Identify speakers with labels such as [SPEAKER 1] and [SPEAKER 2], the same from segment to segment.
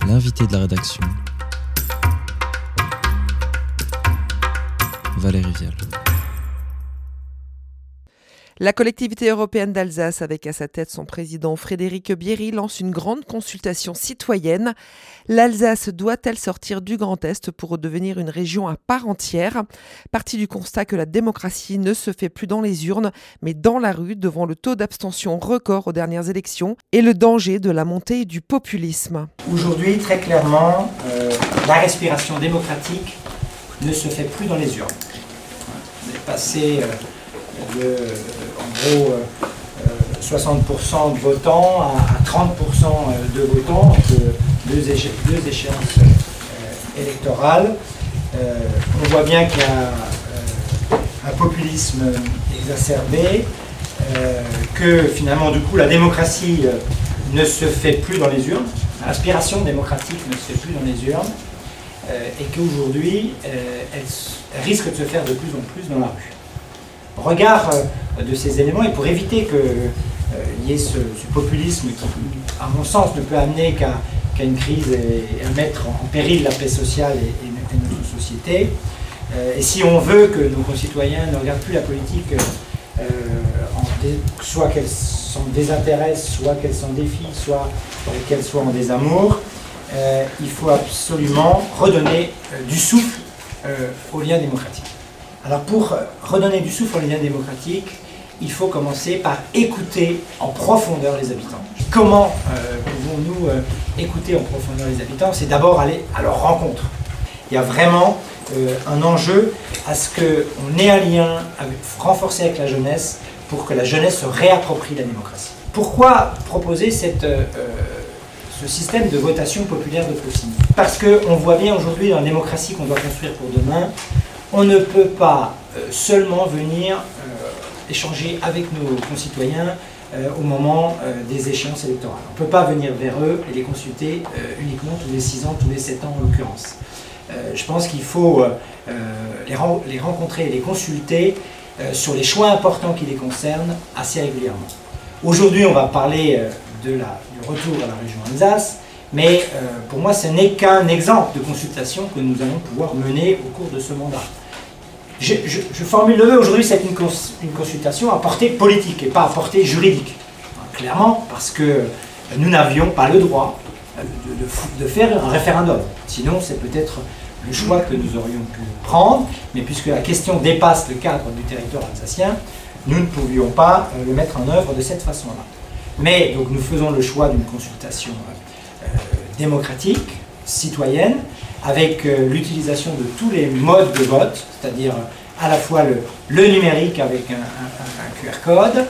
[SPEAKER 1] L'invité de la rédaction, Valérie Vial.
[SPEAKER 2] La collectivité européenne d'Alsace, avec à sa tête son président Frédéric Bierry, lance une grande consultation citoyenne. L'Alsace doit-elle sortir du Grand Est pour redevenir une région à part entière ? Parti du constat que la démocratie ne se fait plus dans les urnes, mais dans la rue, devant le taux d'abstention record aux dernières élections et le danger de la montée du populisme.
[SPEAKER 3] Aujourd'hui, très clairement, la respiration démocratique ne se fait plus dans les urnes. On est passé de, en gros, 60% de votants à 30% de votants, deux échéances électorales. On voit bien qu'il y a un populisme exacerbé, que finalement, du coup, la démocratie ne se fait plus dans les urnes, l'aspiration démocratique ne se fait plus dans les urnes, et qu'aujourd'hui, elle risque de se faire de plus en plus dans la rue. Au regard de ces éléments, et pour éviter qu'il y ait ce populisme qui, à mon sens, ne peut amener qu'à une crise et à mettre en péril la paix sociale et notre société, et si on veut que nos concitoyens ne regardent plus la politique, soit qu'elle s'en désintéresse, soit qu'elle s'en défie, soit qu'elle soit en désamour, il faut absolument redonner du souffle aux liens démocratiques. Alors pour redonner du souffle aux liens démocratiques, il faut commencer par écouter en profondeur les habitants. Comment pouvons-nous écouter en profondeur les habitants ? C'est d'abord aller à leur rencontre. Il y a vraiment un enjeu à ce qu'on ait un lien renforcé avec la jeunesse pour que la jeunesse se réapproprie la démocratie. Pourquoi proposer ce système de votation populaire de proximité ? Parce qu'on voit bien aujourd'hui dans la démocratie qu'on doit construire pour demain, on ne peut pas seulement venir échanger avec nos concitoyens au moment des échéances électorales. On ne peut pas venir vers eux et les consulter uniquement tous les 6 ans, tous les 7 ans en l'occurrence. Je pense qu'il faut les rencontrer et les consulter sur les choix importants qui les concernent assez régulièrement. Aujourd'hui, on va parler du retour à la région Alsace, mais pour moi, ce n'est qu'un exemple de consultation que nous allons pouvoir mener au cours de ce mandat. Je formule le vœu, aujourd'hui, c'est une consultation à portée politique et pas à portée juridique. Clairement, parce que nous n'avions pas le droit de faire un référendum. Sinon, c'est peut-être le choix que nous aurions pu prendre, mais puisque la question dépasse le cadre du territoire alsacien, nous ne pouvions pas le mettre en œuvre de cette façon-là. Mais donc nous faisons le choix d'une consultation démocratique, citoyenne, avec l'utilisation de tous les modes de vote, c'est-à-dire à la fois le numérique avec un QR code,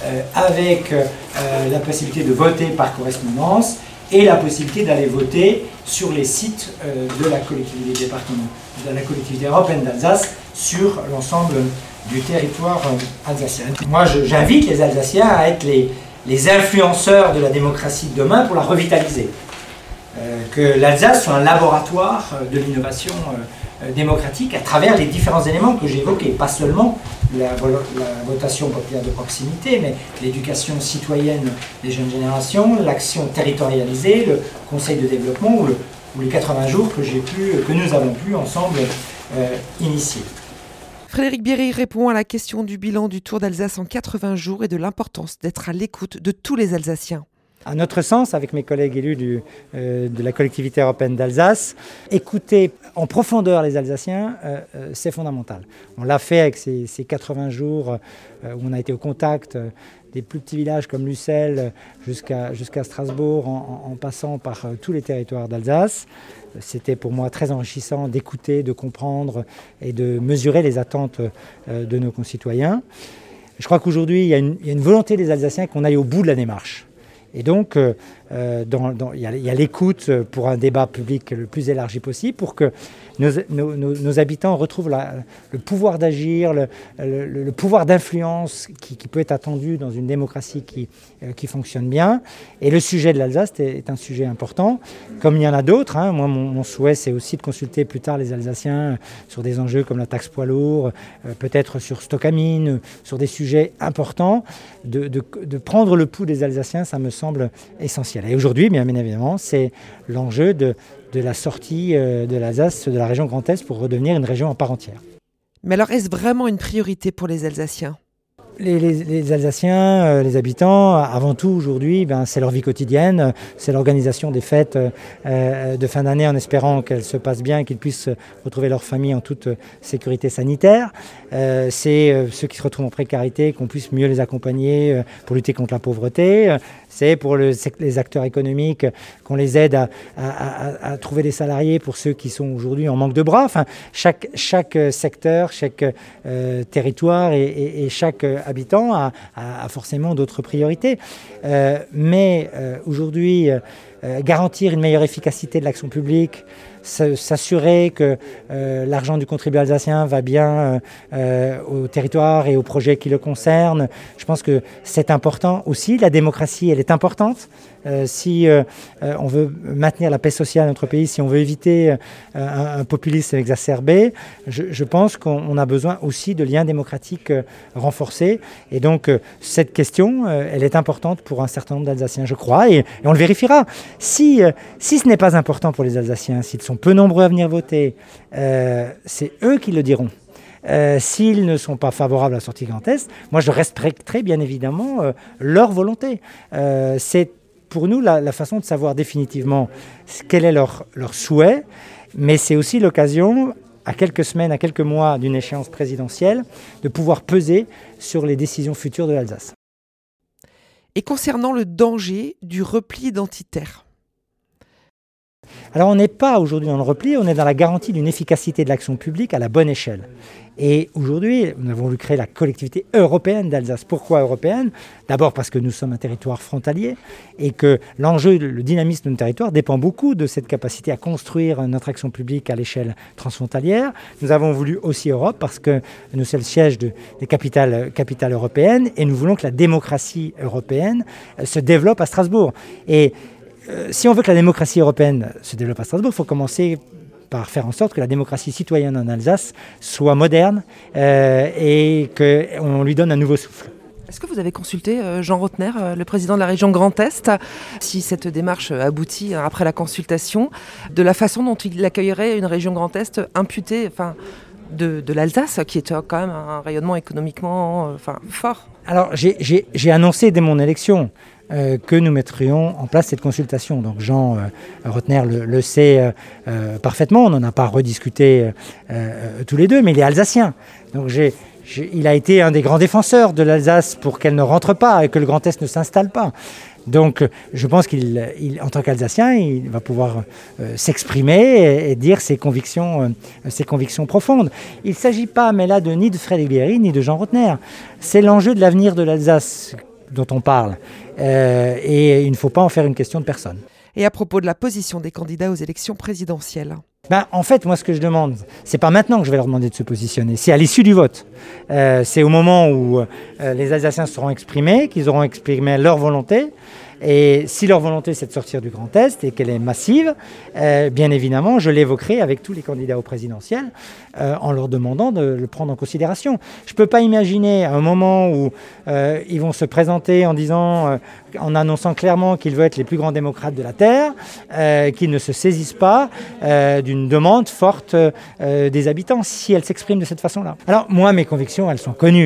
[SPEAKER 3] avec la possibilité de voter par correspondance et la possibilité d'aller voter sur les sites de la collectivité départementale, de la collectivité européenne d'Alsace sur l'ensemble du territoire alsacien. Moi, j'invite les Alsaciens à être les influenceurs de la démocratie de demain pour la revitaliser. Que l'Alsace soit un laboratoire de l'innovation démocratique à travers les différents éléments que j'ai évoqués, pas seulement la votation populaire de proximité, mais l'éducation citoyenne des jeunes générations, l'action territorialisée, le conseil de développement ou les 80 jours que nous avons pu ensemble initier.
[SPEAKER 2] Frédéric Bierry répond à la question du bilan du Tour d'Alsace en 80 jours et de l'importance d'être à l'écoute de tous les Alsaciens.
[SPEAKER 3] À notre sens, avec mes collègues élus de la collectivité européenne d'Alsace, écouter en profondeur les Alsaciens, c'est fondamental. On l'a fait avec ces 80 jours où on a été au contact des plus petits villages comme Lucelle jusqu'à Strasbourg, en passant par tous les territoires d'Alsace. C'était pour moi très enrichissant d'écouter, de comprendre et de mesurer les attentes de nos concitoyens. Je crois qu'aujourd'hui, il y a une volonté des Alsaciens qu'on aille au bout de la démarche. Et donc, il y a l'écoute pour un débat public le plus élargi possible, pour que
[SPEAKER 1] nos habitants retrouvent le pouvoir d'agir, le pouvoir d'influence qui peut être attendu dans une démocratie qui fonctionne bien. Et le sujet de l'Alsace est un sujet important, comme il y en a d'autres. Moi, mon souhait, c'est aussi de consulter plus tard les Alsaciens sur des enjeux comme la taxe poids lourd, peut-être sur Stocamine, sur des sujets importants. De prendre le pouls des Alsaciens, ça me semble essentiel. Et aujourd'hui, bien évidemment, c'est l'enjeu de la sortie de l'Alsace, de la région Grand Est, pour redevenir une région en part entière.
[SPEAKER 2] Mais alors, est-ce vraiment une priorité pour les Alsaciens ?
[SPEAKER 1] Les Alsaciens, les habitants, avant tout aujourd'hui, c'est leur vie quotidienne, c'est l'organisation des fêtes de fin d'année en espérant qu'elles se passent bien et qu'ils puissent retrouver leur famille en toute sécurité sanitaire. C'est ceux qui se retrouvent en précarité, qu'on puisse mieux les accompagner pour lutter contre la pauvreté. C'est pour les acteurs économiques qu'on les aide à trouver des salariés pour ceux qui sont aujourd'hui en manque de bras. Enfin, chaque secteur, chaque territoire et chaque habitant a forcément d'autres priorités. Mais aujourd'hui, garantir une meilleure efficacité de l'action publique, s'assurer que l'argent du contribuable alsacien va bien au territoire et aux projets qui le concernent. Je pense que c'est important aussi. La démocratie, elle est importante. Si on veut maintenir la paix sociale dans notre pays, si on veut éviter un populisme exacerbé, je pense qu'on a besoin aussi de liens démocratiques renforcés. Et donc, cette question, elle est importante pour un certain nombre d'Alsaciens, je crois, et on le vérifiera. Si ce n'est pas important pour les Alsaciens, s'ils sont peu nombreux à venir voter, c'est eux qui le diront. S'ils ne sont pas favorables à la sortie Grand Est, moi je respecterai bien évidemment leur volonté. C'est pour nous la façon de savoir définitivement quel est leur souhait, mais c'est aussi l'occasion, à quelques semaines, à quelques mois d'une échéance présidentielle, de pouvoir peser sur les décisions futures de l'Alsace.
[SPEAKER 2] Et concernant le danger du repli identitaire ?
[SPEAKER 1] Alors on n'est pas aujourd'hui dans le repli, on est dans la garantie d'une efficacité de l'action publique à la bonne échelle. Et aujourd'hui, nous avons voulu créer la collectivité européenne d'Alsace. Pourquoi européenne ? D'abord parce que nous sommes un territoire frontalier et que l'enjeu, le dynamisme de notre territoire dépend beaucoup de cette capacité à construire notre action publique à l'échelle transfrontalière. Nous avons voulu aussi Europe parce que nous sommes le siège des capitales européennes et nous voulons que la démocratie européenne se développe à Strasbourg. Et si on veut que la démocratie européenne se développe à Strasbourg, il faut commencer par faire en sorte que la démocratie citoyenne en Alsace soit moderne et qu'on lui donne un nouveau souffle.
[SPEAKER 2] Est-ce que vous avez consulté Jean Rottner, le président de la région Grand Est, si cette démarche aboutit après la consultation, de la façon dont il accueillerait une région Grand Est imputée de l'Alsace, qui est quand même un rayonnement économiquement fort ? Alors
[SPEAKER 1] j'ai annoncé dès mon élection que nous mettrions en place cette consultation. Donc Jean Rottner le sait parfaitement, on n'en a pas rediscuté tous les deux, mais il est alsacien. Donc il a été un des grands défenseurs de l'Alsace pour qu'elle ne rentre pas et que le Grand Est ne s'installe pas. Donc je pense qu'en tant qu'Alsacien, il va pouvoir s'exprimer et dire ses convictions profondes. Il ne s'agit pas, mais là, ni de Frédéric Bierry, ni de Jean Rottner. C'est l'enjeu de l'avenir de l'Alsace dont on parle. Et il ne faut pas en faire une question de personne.
[SPEAKER 2] Et à propos de la position des candidats aux élections présidentielles ?
[SPEAKER 1] En fait, moi, ce que je demande, c'est pas maintenant que je vais leur demander de se positionner, c'est à l'issue du vote. C'est au moment où les Alsaciens seront exprimés, qu'ils auront exprimé leur volonté. Et si leur volonté, c'est de sortir du Grand Est et qu'elle est massive, bien évidemment, je l'évoquerai avec tous les candidats au présidentiel en leur demandant de le prendre en considération. Je ne peux pas imaginer un moment où ils vont se présenter en disant, en annonçant clairement qu'ils veulent être les plus grands démocrates de la Terre, qu'ils ne se saisissent pas d'une demande forte des habitants si elles s'expriment de cette façon-là. Alors moi, mes convictions, elles sont connues.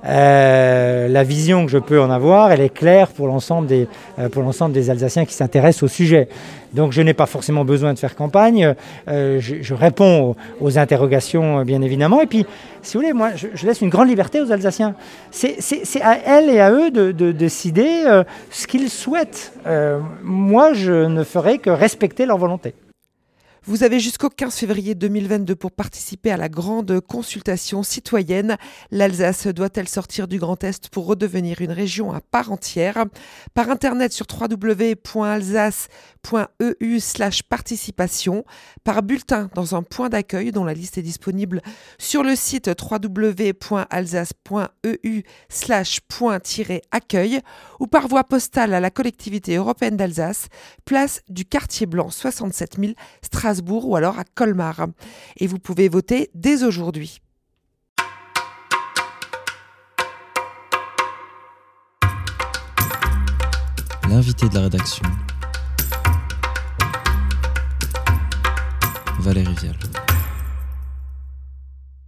[SPEAKER 1] La vision que je peux en avoir, elle est claire pour l'ensemble des Alsaciens qui s'intéressent au sujet. Donc je n'ai pas forcément besoin de faire campagne, je réponds aux interrogations bien évidemment, et puis si vous voulez, moi je laisse une grande liberté aux Alsaciens. C'est à elles et à eux de décider ce qu'ils souhaitent. Moi je ne ferai que respecter leur volonté.
[SPEAKER 2] Vous avez jusqu'au 15 février 2022 pour participer à la grande consultation citoyenne. L'Alsace doit-elle sortir du Grand Est pour redevenir une région à part entière ? Par internet sur www.alsace.eu/participation, par bulletin dans un point d'accueil dont la liste est disponible sur le site www.alsace.eu/point-accueil ou par voie postale à la collectivité européenne d'Alsace, place du Quartier Blanc 67 000 Strasbourg ou alors à Colmar. Et vous pouvez voter dès aujourd'hui.
[SPEAKER 4] L'invité de la rédaction, Valérie Vial.